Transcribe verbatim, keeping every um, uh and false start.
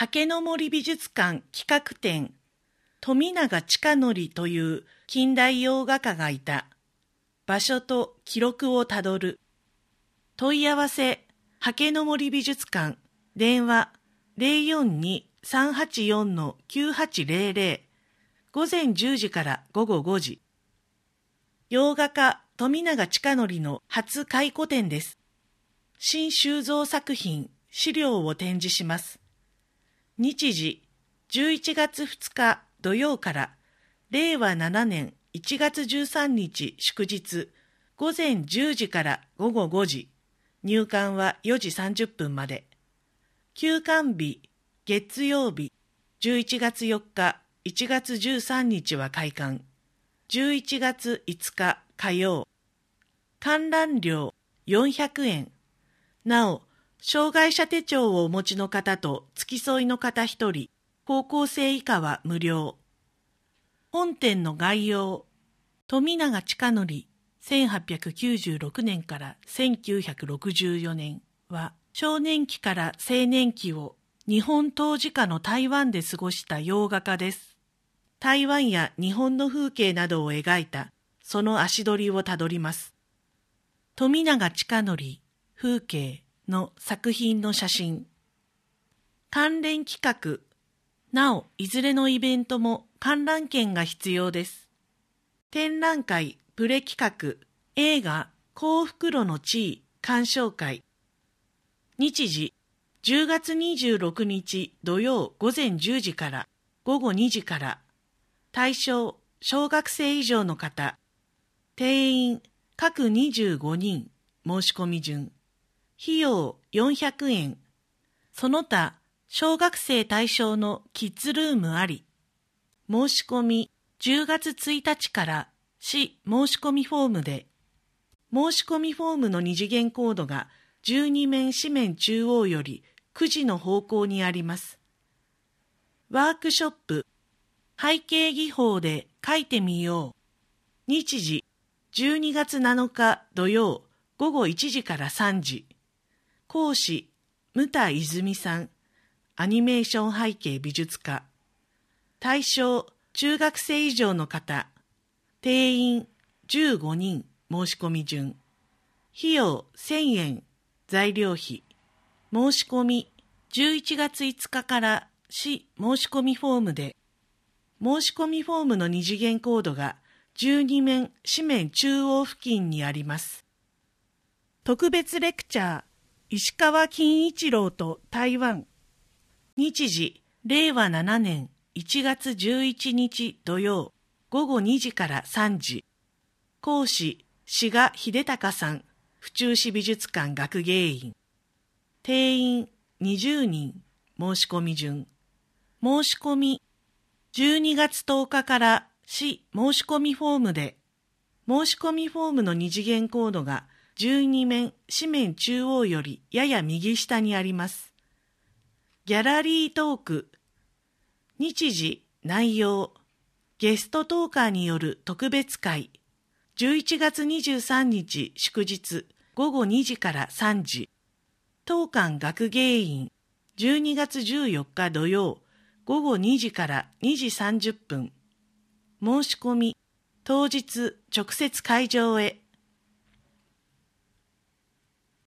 刷の森美術館企画展、富永親則という近代洋画家がいた。場所と記録をたどる。問い合わせ、刷の森美術館、電話 ゼロよんに さんはちよん きゅうはちゼロゼロ、午前じゅうじから午後ごじ。洋画家富永親則の初回顧展です。新収蔵作品、資料を展示します。日時、じゅういちがつふつか土曜かられいわななねんいちがつじゅうさんにち祝日、午前じゅうじから午後ごじ。入館はよじさんじゅっぷんまで。休館日、月曜日、じゅういちがつよっか、いちがつじゅうさんにちは開館。じゅういちがついつか火曜。観覧料よんひゃくえん。なお、障害者手帳をお持ちの方と付き添いの方ひとり、高校生以下は無料。本展の概要。富永親則、せんはっぴゃくきゅうじゅうろくねんからせんきゅうひゃくろくじゅうよねんは、少年期から青年期を日本統治下の台湾で過ごした洋画家です。台湾や日本の風景などを描いたその足取りをたどります。富永親則、風景の作品の写真。関連企画。なお、いずれのイベントも観覧券が必要です。展覧会、プレ企画、映画、幸福路の地位、鑑賞会。日時、じゅうがつにじゅうろくにち土曜午前じゅうじから午後にじから。対象、小学生以上の方。定員、各にじゅうごにん、申し込み順。費用よんひゃくえん。その他、小学生対象のキッズルームあり。申し込みじゅうがつついたちから市申し込みフォームで。申し込みフォームの二次元コードがじゅうにめん紙面中央よりくじの方向にあります。ワークショップ、背景技法で書いてみよう。日時、じゅうにがつなのか土曜ごごいちじからさんじ。講師、牟田泉さん、アニメーション背景美術家。対象、中学生以上の方。定員、じゅうごにん、申し込み順。費用、せんえん、材料費。申し込み、じゅういちがついつかから市申し込みフォームで。申し込みフォームの二次元コードがじゅうにめん紙面中央付近にあります。特別レクチャー、石川金一郎と台湾。日時、れいわななねんいちがつじゅういちにち土曜ごごにじからさんじ。講師、志賀秀隆さん、府中市美術館学芸員。定員にじゅうにん、申し込み順。申し込み、じゅうにがつとおかから市申し込みフォームで。申し込みフォームの二次元コードがじゅうにめん紙面中央よりやや右下にあります。ギャラリートーク。日時、内容。ゲストトーカーによる特別会。じゅういちがつにじゅうさんにち祝日ごごにじからさんじ。当館学芸員。じゅうにがつじゅうよっか土曜ごごにじからにじさんじゅっぷん。申し込み。当日直接会場へ。